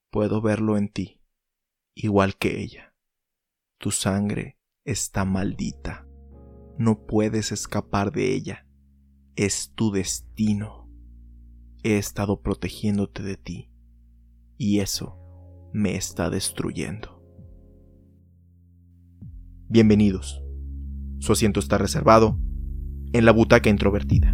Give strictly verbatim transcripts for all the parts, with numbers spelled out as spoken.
Puedo verlo en ti, igual que ella. Tu sangre está maldita. No puedes escapar de ella. Es tu destino. He estado protegiéndote de ti, y eso me está destruyendo. Bienvenidos. Su asiento está reservado en la butaca introvertida.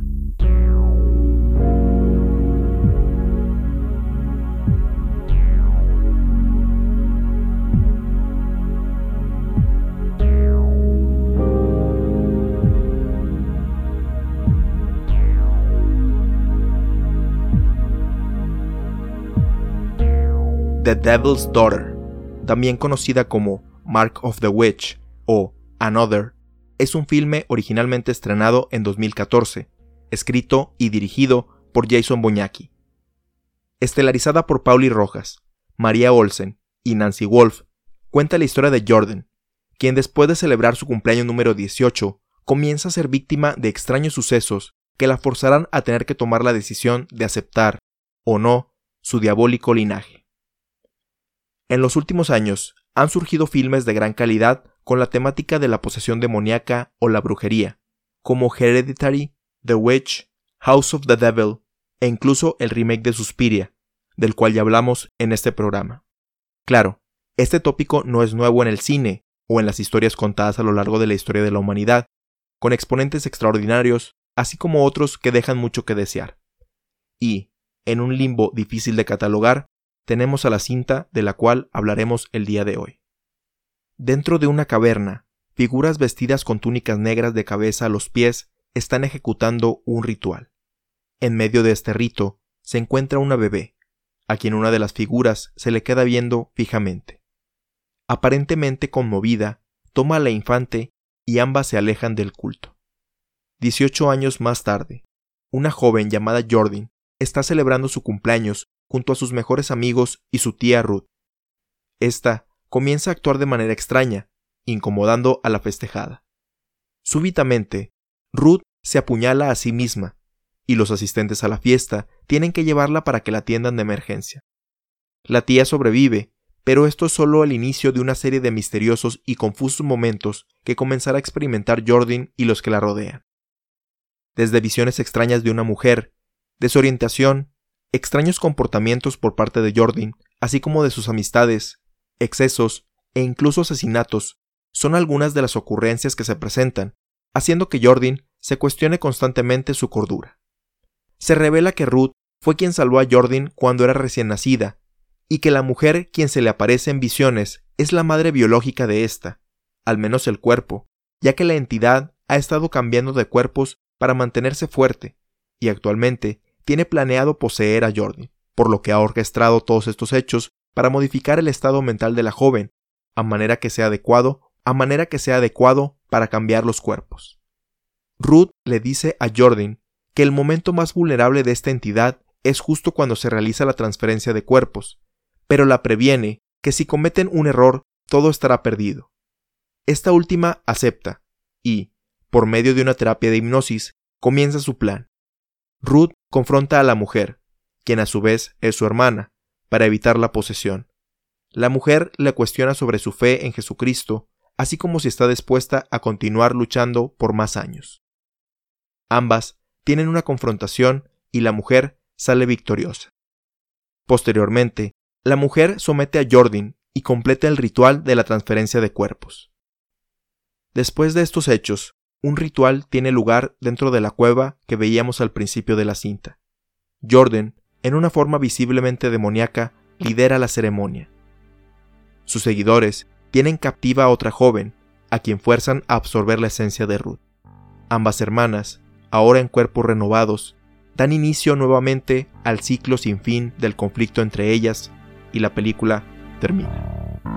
The Devil's Daughter, también conocida como Mark of the Witch o Another, es un filme originalmente estrenado en dos mil catorce, escrito y dirigido por Jason Boynicki. Estelarizada por Pauly Rojas, Maria Olsen y Nancy Wolf, cuenta la historia de Jordan, quien después de celebrar su cumpleaños número dieciocho, comienza a ser víctima de extraños sucesos que la forzarán a tener que tomar la decisión de aceptar, o no, su diabólico linaje. En los últimos años, han surgido filmes de gran calidad con la temática de la posesión demoníaca o la brujería, como Hereditary, The Witch, House of the Devil e incluso el remake de Suspiria, del cual ya hablamos en este programa. Claro, este tópico no es nuevo en el cine o en las historias contadas a lo largo de la historia de la humanidad, con exponentes extraordinarios, así como otros que dejan mucho que desear. Y, en un limbo difícil de catalogar, tenemos a la cinta de la cual hablaremos el día de hoy. Dentro de una caverna, figuras vestidas con túnicas negras de cabeza a los pies están ejecutando un ritual. En medio de este rito se encuentra una bebé, a quien una de las figuras se le queda viendo fijamente. Aparentemente conmovida, toma a la infante y ambas se alejan del culto. Dieciocho años más tarde, una joven llamada Jordan está celebrando su cumpleaños junto a sus mejores amigos y su tía Ruth. Esta comienza a actuar de manera extraña, incomodando a la festejada. Súbitamente, Ruth se apuñala a sí misma, y los asistentes a la fiesta tienen que llevarla para que la atiendan de emergencia. La tía sobrevive, pero esto es solo el inicio de una serie de misteriosos y confusos momentos que comenzará a experimentar Jordan y los que la rodean. Desde visiones extrañas de una mujer, desorientación, extraños comportamientos por parte de Jordan, así como de sus amistades, excesos e incluso asesinatos, son algunas de las ocurrencias que se presentan, haciendo que Jordan se cuestione constantemente su cordura. Se revela que Ruth fue quien salvó a Jordan cuando era recién nacida, y que la mujer quien se le aparece en visiones es la madre biológica de ésta, al menos el cuerpo, ya que la entidad ha estado cambiando de cuerpos para mantenerse fuerte, y actualmente tiene planeado poseer a Jordan, por lo que ha orquestado todos estos hechos para modificar el estado mental de la joven, a manera que sea adecuado, a manera que sea adecuado para cambiar los cuerpos. Ruth le dice a Jordan que el momento más vulnerable de esta entidad es justo cuando se realiza la transferencia de cuerpos, pero la previene que si cometen un error, todo estará perdido. Esta última acepta, y, por medio de una terapia de hipnosis, comienza su plan. Ruth confronta a la mujer, quien a su vez es su hermana, para evitar la posesión. La mujer le cuestiona sobre su fe en Jesucristo, así como si está dispuesta a continuar luchando por más años. Ambas tienen una confrontación y la mujer sale victoriosa. Posteriormente, la mujer somete a Jordan y completa el ritual de la transferencia de cuerpos. Después de estos hechos, un ritual tiene lugar dentro de la cueva que veíamos al principio de la cinta. Jordan, en una forma visiblemente demoníaca, lidera la ceremonia. Sus seguidores tienen captiva a otra joven, a quien fuerzan a absorber la esencia de Ruth. Ambas hermanas, ahora en cuerpos renovados, dan inicio nuevamente al ciclo sin fin del conflicto entre ellas, y la película termina.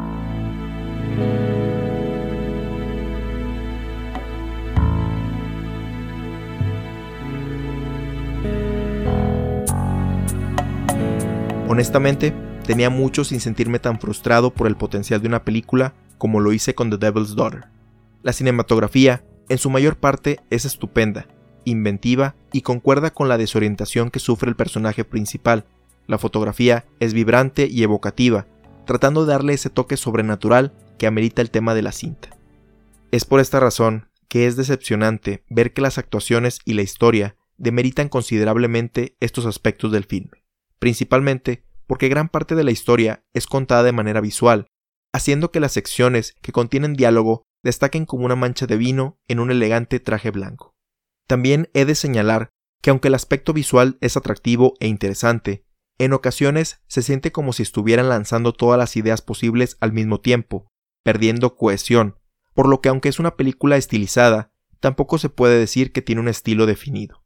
Honestamente, tenía mucho sin sentirme tan frustrado por el potencial de una película como lo hice con The Devil's Daughter. La cinematografía, en su mayor parte, es estupenda, inventiva y concuerda con la desorientación que sufre el personaje principal, La fotografía es vibrante y evocativa, tratando de darle ese toque sobrenatural que amerita el tema de la cinta. Es por esta razón que es decepcionante ver que las actuaciones y la historia demeritan considerablemente estos aspectos del filme, principalmente porque gran parte de la historia es contada de manera visual, haciendo que las secciones que contienen diálogo destaquen como una mancha de vino en un elegante traje blanco. También he de señalar que aunque el aspecto visual es atractivo e interesante, en ocasiones se siente como si estuvieran lanzando todas las ideas posibles al mismo tiempo, perdiendo cohesión, por lo que aunque es una película estilizada, tampoco se puede decir que tiene un estilo definido.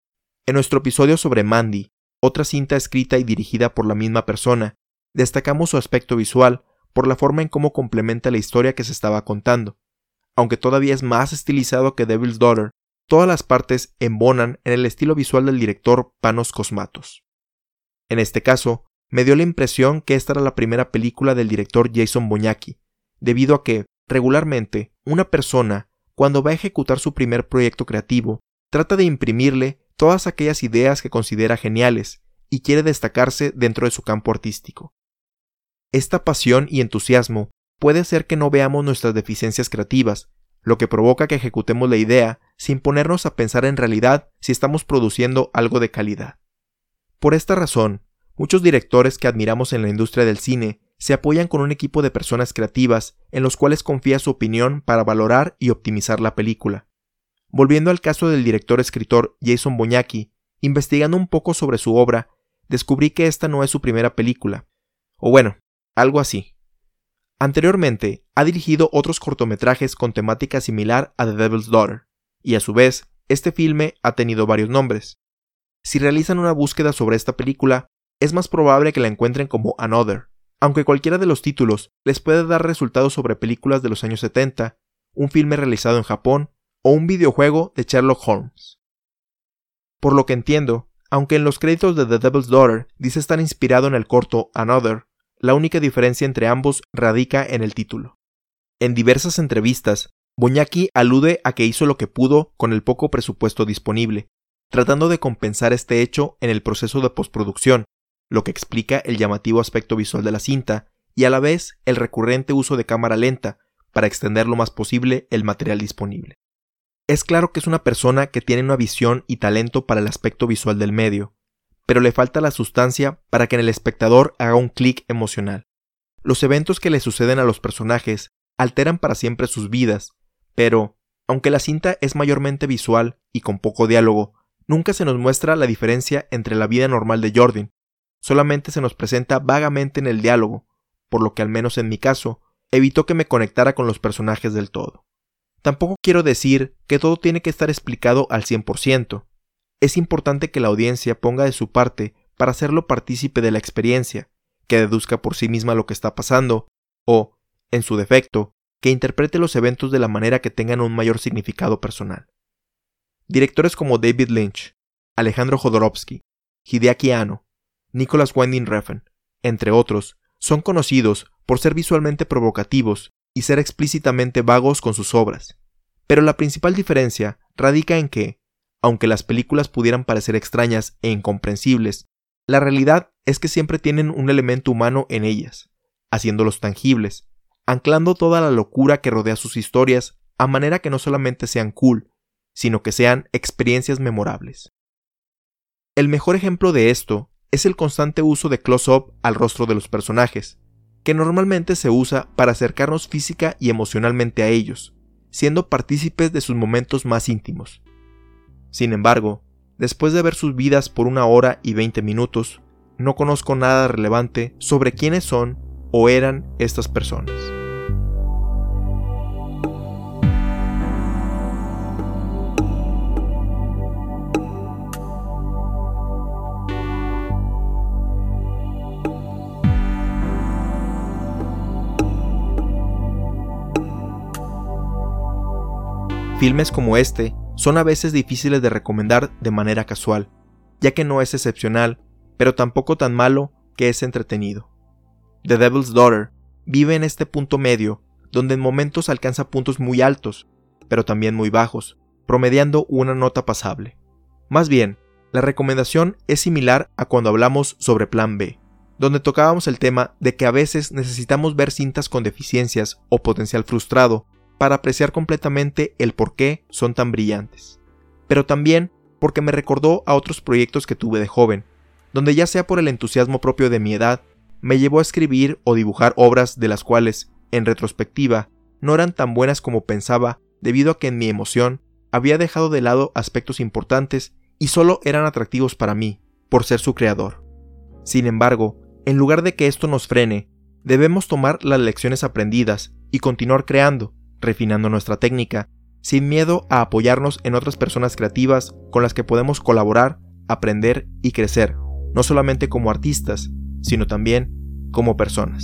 En nuestro episodio sobre Mandy, otra cinta escrita y dirigida por la misma persona, destacamos su aspecto visual por la forma en cómo complementa la historia que se estaba contando. Aunque todavía es más estilizado que Devil's Daughter, todas las partes embonan en el estilo visual del director Panos Cosmatos. En este caso, me dio la impresión que esta era la primera película del director Jason Boyacki, debido a que, regularmente, una persona, cuando va a ejecutar su primer proyecto creativo, trata de imprimirle todas aquellas ideas que considera geniales y quiere destacarse dentro de su campo artístico. Esta pasión y entusiasmo puede hacer que no veamos nuestras deficiencias creativas, lo que provoca que ejecutemos la idea sin ponernos a pensar en realidad si estamos produciendo algo de calidad. Por esta razón, muchos directores que admiramos en la industria del cine se apoyan con un equipo de personas creativas en los cuales confía su opinión para valorar y optimizar la película. Volviendo al caso del director-escritor Jason Boyacki, investigando un poco sobre su obra, descubrí que esta no es su primera película, o bueno, algo así. Anteriormente, ha dirigido otros cortometrajes con temática similar a The Devil's Daughter, y a su vez, este filme ha tenido varios nombres. Si realizan una búsqueda sobre esta película, es más probable que la encuentren como Another, aunque cualquiera de los títulos les puede dar resultados sobre películas de los años setenta, un filme realizado en Japón o un videojuego de Sherlock Holmes. Por lo que entiendo, aunque en los créditos de The Devil's Daughter dice estar inspirado en el corto Another, la única diferencia entre ambos radica en el título. En diversas entrevistas, Boyacki alude a que hizo lo que pudo con el poco presupuesto disponible, tratando de compensar este hecho en el proceso de postproducción, lo que explica el llamativo aspecto visual de la cinta y a la vez el recurrente uso de cámara lenta para extender lo más posible el material disponible. Es claro que es una persona que tiene una visión y talento para el aspecto visual del medio, pero le falta la sustancia para que en el espectador haga un clic emocional. Los eventos que le suceden a los personajes alteran para siempre sus vidas, pero, aunque la cinta es mayormente visual y con poco diálogo, nunca se nos muestra la diferencia entre la vida normal de Jordan, solamente se nos presenta vagamente en el diálogo, por lo que al menos en mi caso, evitó que me conectara con los personajes del todo. Tampoco quiero decir que todo tiene que estar explicado al cien por ciento. Es importante que la audiencia ponga de su parte para hacerlo partícipe de la experiencia, que deduzca por sí misma lo que está pasando, o, en su defecto, que interprete los eventos de la manera que tengan un mayor significado personal. Directores como David Lynch, Alejandro Jodorowsky, Hideaki Anno, Nicholas Winding Refn, entre otros, son conocidos por ser visualmente provocativos y ser explícitamente vagos con sus obras. Pero la principal diferencia radica en que, aunque las películas pudieran parecer extrañas e incomprensibles, la realidad es que siempre tienen un elemento humano en ellas, haciéndolos tangibles, anclando toda la locura que rodea sus historias a manera que no solamente sean cool, sino que sean experiencias memorables. El mejor ejemplo de esto es el constante uso de close-up al rostro de los personajes, que normalmente se usa para acercarnos física y emocionalmente a ellos, siendo partícipes de sus momentos más íntimos. Sin embargo, después de ver sus vidas por una hora y veinte minutos, no conozco nada relevante sobre quiénes son o eran estas personas. Filmes como este son a veces difíciles de recomendar de manera casual, ya que no es excepcional, pero tampoco tan malo que es entretenido. The Devil's Daughter vive en este punto medio, donde en momentos alcanza puntos muy altos, pero también muy bajos, promediando una nota pasable. Más bien, La recomendación es similar a cuando hablamos sobre Plan B, donde tocábamos el tema de que a veces necesitamos ver cintas con deficiencias o potencial frustrado para apreciar completamente el por qué son tan brillantes. Pero también porque me recordó a otros proyectos que tuve de joven, donde ya sea por el entusiasmo propio de mi edad, me llevó a escribir o dibujar obras de las cuales, en retrospectiva, no eran tan buenas como pensaba debido a que en mi emoción había dejado de lado aspectos importantes y solo eran atractivos para mí, por ser su creador. Sin embargo, en lugar de que esto nos frene, debemos tomar las lecciones aprendidas y continuar creando, refinando nuestra técnica, sin miedo a apoyarnos en otras personas creativas con las que podemos colaborar, aprender y crecer, no solamente como artistas, sino también como personas.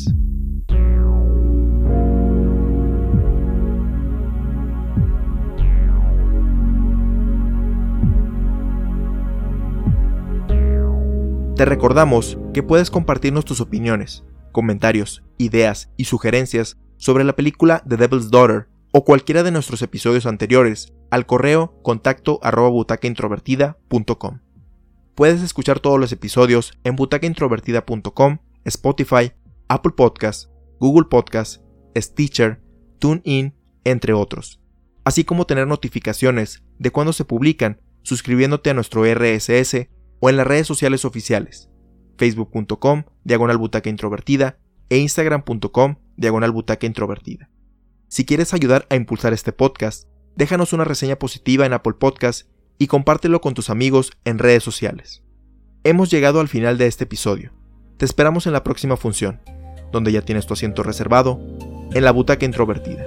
Te recordamos que puedes compartirnos tus opiniones, comentarios, ideas y sugerencias sobre la película The Devil's Daughter o cualquiera de nuestros episodios anteriores al correo contacto arroba butaca introvertida punto com. Puedes escuchar todos los episodios en butaca introvertida punto com, Spotify, Apple Podcasts, Google Podcasts, Stitcher, TuneIn, entre otros, así como tener notificaciones de cuando se publican suscribiéndote a nuestro erre ese ese o en las redes sociales oficiales, facebook punto com diagonal butaca introvertida e instagram punto com diagonal butaca introvertida. Si quieres ayudar a impulsar este podcast, déjanos una reseña positiva en Apple Podcasts y compártelo con tus amigos en redes sociales. Hemos llegado al final de este episodio. Te esperamos en la próxima función, donde ya tienes tu asiento reservado, en la butaca introvertida.